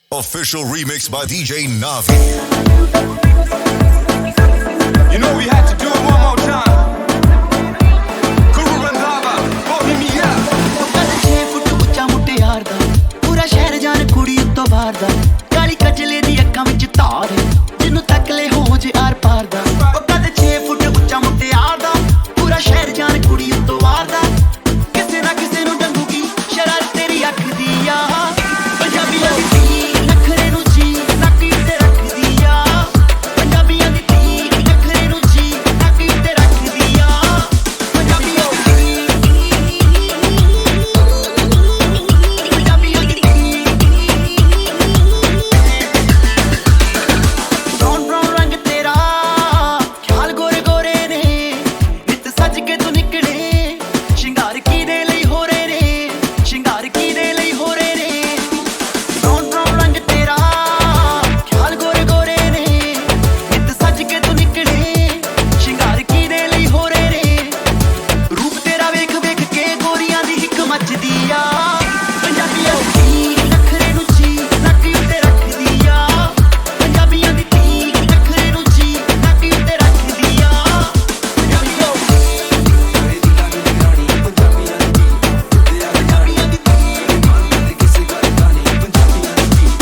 Official remix by DJ Navi. You know we had to do it one more time. Guru Randhava, Bohemia. कद 6 foot ਉੱਚਾ ਮੁਟਿਆਰ ਦਾ ਪੂਰਾ ਸ਼ਹਿਰ ਜਾਣ ਕੁੜੀ ਉੱਤੋਂ ਬਾਹਰ ਦਾ ਕਾਲੀ ਕਜਲੇ ਦੀ ਅੱਖਾਂ ਵਿੱਚ ਧਾਰ ਜਿਹਨੂੰ ਤੱਕ ਲੈ ਹੋ ਜੇ ਆਰ ਪਾਰ ਦਾ ਉਹ ਕਦ 6 ਫੁੱਟ ਉੱਚਾ ਮੁਟਿਆਰ ਦਾ ਪੂਰਾ ਸ਼ਹਿਰ ਜਾਣ ਕੁੜੀ ਉੱਤੋਂ ਬਾਹਰ ਦਾ ਕਿਸੇ ਨਾ ਕਿਸੇ ਨੂੰ ਡੰਗੂਗੀ ਸ਼ਰਾਰਤ ਤੇਰੀ ਅੱਖ ਦੀ ਆ ਪੰਜਾਬੀਆਂ ਦੀ ਧੀ ਨਖਰੇ ਨੂੰ ਜੀ ਨੱਕੀ ਤੇ ਰੱਖਦੀ ਆ ਪੰਜਾਬੀਆਂ ਦੀ ਧੀ ਨਖਰੇ ਨੂੰ ਜੀ ਨੱਕੀ ਤੇ ਰੱਖਦੀ ਆ ਪੰਜਾਬੀਆਂ ਦੀ ब्राउन ब्राउन रंग तेरा ख्याल गोरे गोरे ने नित सज के तू निकले शिंगार की दे लई हो रे रे शिंगार की दे लई हो रे रे ब्राउन ब्राउन रंग तेरा ख्याल गोरे गोरे ने नित सज के तू निकले शिंगार की दे लई हो रे रे रूप तेरा वेख वेख के गोरियां दी हिक मचदी आ पंजाबियां दी नखरे नु जी नक उत्ते रखदी आ ਪੰਜਾਬੀਆਂ ਦੀ ਧੀ ਨਖਰੇ ਨੂੰ ਜੀ ਨੱਕ ਉੱਤੇ ਰੱਖਦੀ ਆ ਪੰਜਾਬੀਆਂ ਦੀ ਧੀ ਕਿਸੇ ਗੱਲ ਕਾਣੀ ਪੰਜਾਬੀਆਂ ਦੀ ਧੀ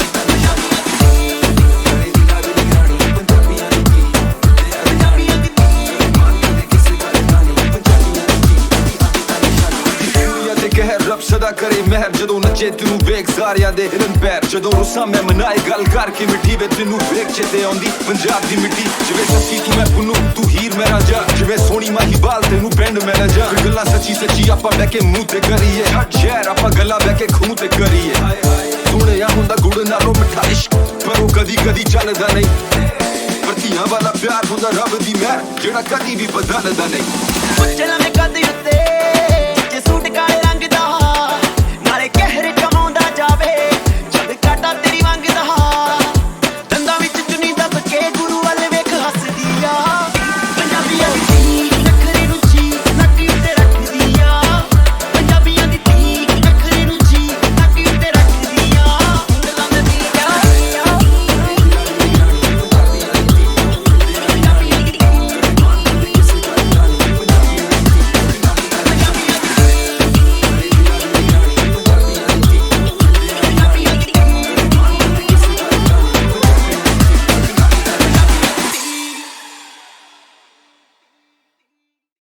ਪੰਜਾਬੀਆਂ ਦੀ ਧੀ ਕਿਸੇ ਗੱਲ ਕਾਣੀ ਪੰਜਾਬੀਆਂ ਦੀ ਦੁਨੀਆ ਤੇ ਕਹਿਰ ਰੱਬ ਸਦਾ ਕਰੇ ਮਹਿਰ ਜਦੋਂ ਨੱਚੇ ਤੈਨੂੰ ਵੇਖ ਸਾਰਿਆਂ ਦੇ ਹਿਰਨ ਪੈਰ ਜਦੋਂ ਰੁੱਸਾਂ ਮੈਂ ਮਨਾਏ ਗੱਲ ਕਰਕੇ ਮਿੱਠੀ ਵੇ ਤੈਨੂੰ ਵੇਖ ਚੇਤੇ ਆਉਂਦੀ ਪੰਜਾਬ ਦੀ ਮਿੱਟੀ ਜਿਵੇਂ ਸੱਚੀ ਤੂੰ ਮੈਂ ਪੁੰਨੂ ਤੂੰ ਹੀਰ ਮੈਂ ਰਾਂਝਾ ਜਿਵੇਂ ਸੋਹਣੀ ਮਾਹੀ ਬਾਲ ਤੈਨੂੰ ਪਿੰਡ ਮੈਂ ਰਾਂਝਾ ਫਿਰ ਗੱਲਾਂ ਸੱਚੀ ਸੱਚੀ ਆਪਾਂ ਬਹਿ ਕੇ ਮੂੰਹ ਤੇ ਕਰੀਏ ਛੱਡ ਸ਼ਹਿਰ ਆਪਾਂ ਗੱਲਾਂ ਬਹਿ ਕੇ ਖੂਹ ਤੇ ਕਰੀਏ ਸੁਣਿਆ ਹੁੰਦਾ ਗੁੜ ਨਾਲੋਂ ਮਿੱਠਾ ਇਸ਼ਕ ਪਰ ਉਹ ਕਦੀ ਕਦੀ ਚੱਲਦਾ ਨਹੀਂ ਪਰ ਧੀਆਂ ਵਾਲਾ ਪਿਆਰ ਹੁੰਦਾ ਰੱਬ ਦੀ ਮਿਹਰ ਜਿਹੜਾ ਕਦੀ ਵੀ ਬਦਲਦਾ ਨਹੀਂ ਉੱਚੇ ਲੰਮੇ ਕੱਦ ਉੱਤੇ